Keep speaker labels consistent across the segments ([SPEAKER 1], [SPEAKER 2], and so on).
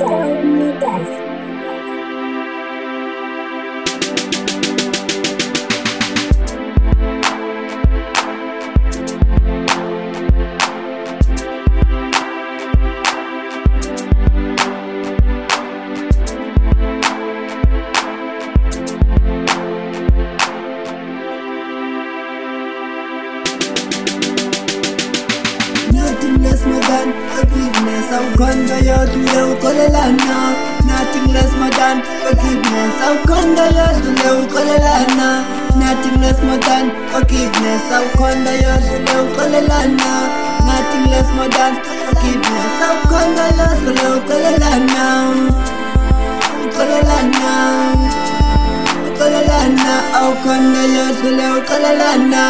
[SPEAKER 1] Nothing less more than forgiveness. I'll conquer your to kolelana. Nothing less more than forgiveness. I'll conquer your to kolelana. Nothing less more than forgiveness. I'll conquer your to kolelana. Nothing less more than forgiveness. I'll conquer your to kolelana. Kolelana, kolelana. I'll conquer your to kolelana.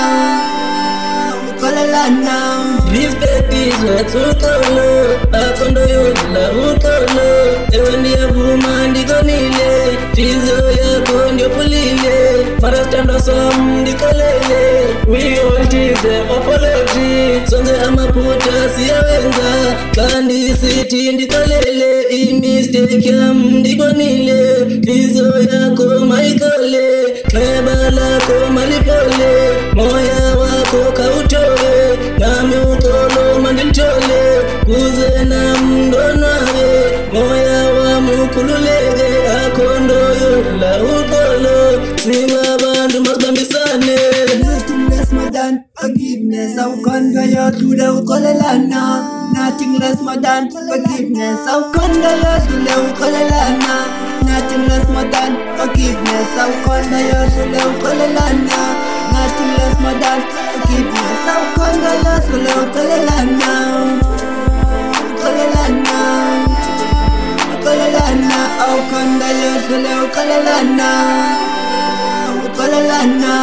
[SPEAKER 2] Respect is what's utolo, akondo yodla utolo. Ewe ndiye vuma ndikonile, chizo yako ndio pulile. Mara standa som ndikolele, we all tease apology. Sonze amaputa siyawenza, kandi siti ndikolele. I mistake yam ndikonile, chizo yako maikole. Kleba lako malipole, moya wako kautowe. Nami utolo mandilchole, kuze na mdonawe. Moya wa mukululege, akondo yola utolo. Singa bandu makambisane.
[SPEAKER 1] Nothing less more than forgiveness. I'll conquer your to the kolelana. Nothing less more than forgiveness. I'll conquer your to the kolelana. Nothing less more than forgiveness. I'll conquer your to the kolelana. Nothing less more than forgiveness. I'll conquer your to the kolelana. Kolelana, kolelana. I'll conquer your to the kolelana. Kolelana.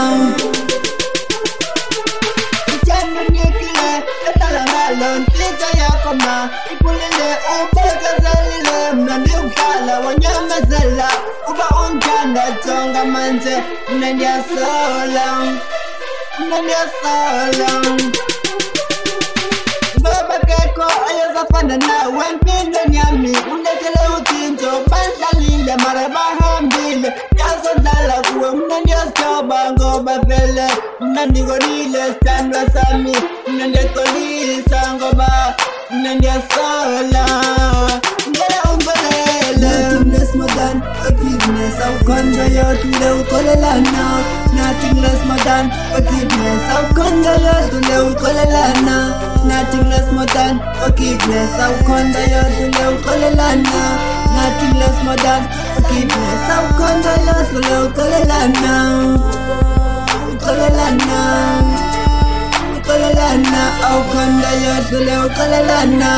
[SPEAKER 1] Jana nikile, etalangalo, ntiza yakoma. Ikulile, ubekazalile, mnandi ukhala, wanyamazela. Uba untanda, tonga manze, mnandi asola. Mnandi asola. Ngoba keko, ayazafana nawe, mpinde nyami. Unetele utinto, bandlalile, marabahambile. Yazodlala kuwe, mnandi asoba, ngoba vele. Mnandi gorile, standwa sami. Mnandi kolisa, ngoba. Mnandi asola. Ngela umbelele. Nothing less more than forgiveness. I'll conquer your to the kolelana. Nothing less more than forgiveness. I'll conquer your to the kolelana. Nothing less more than forgiveness. I'll conquer your to the kolelana. Nothing less more than forgiveness. I'll conquer your to the kolelana. Kolelana, kolelana. I'll conquer your to the kolelana.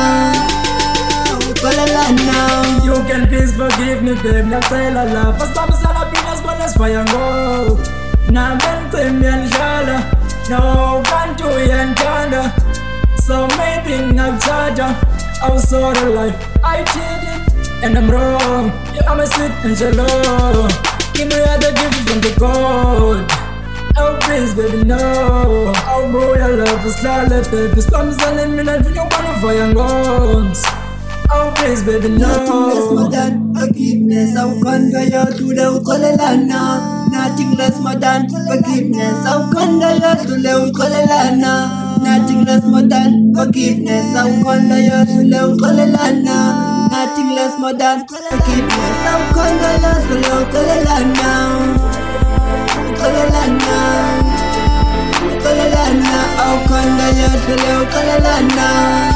[SPEAKER 3] You can please forgive me, babe. Now tell a love. First time I said I've been as well as fire go. Now I'm me and Shala. No, can't do it and Tanda. So maybe I'm charger. I was sort of like, I did it and I'm wrong. Yeah, I'm a sweet and shallow. Give me other gift from the God. Oh please, baby, no. Oh boy, your love is slowly, baby. Stop selling me like you wanna fire guns. Oh please, baby, no.
[SPEAKER 1] Nothing less more than forgiveness. I'll conquer your to the kolelana. Nothing less more than forgiveness. I'll conquer your to the kolelana. Nothing less more than forgiveness. I'll conquer your to the kolelana. Nothing less more than forgiveness. I'll conquer your to the kolelana. Kolelana, kolelana. I'll conquer your to the kolelana.